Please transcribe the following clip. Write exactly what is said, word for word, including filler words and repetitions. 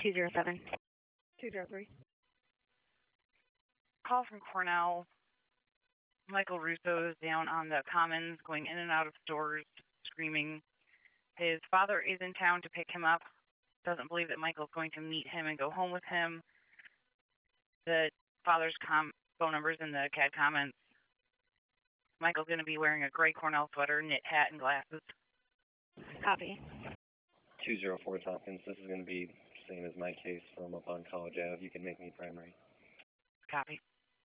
two zero seven. two zero three. Call from Cornell. Michael Russo is down on the Commons, going in and out of stores, screaming. His father is in town to pick him up. Doesn't believe that Michael's going to meet him and go home with him. The father's com- phone number's in the C A D comments. Michael's going to be wearing a gray Cornell sweater, knit hat, and glasses. Copy. two zero four Tompkins. This is going to be the same as my case from up on College Ave. You can make me primary. Copy.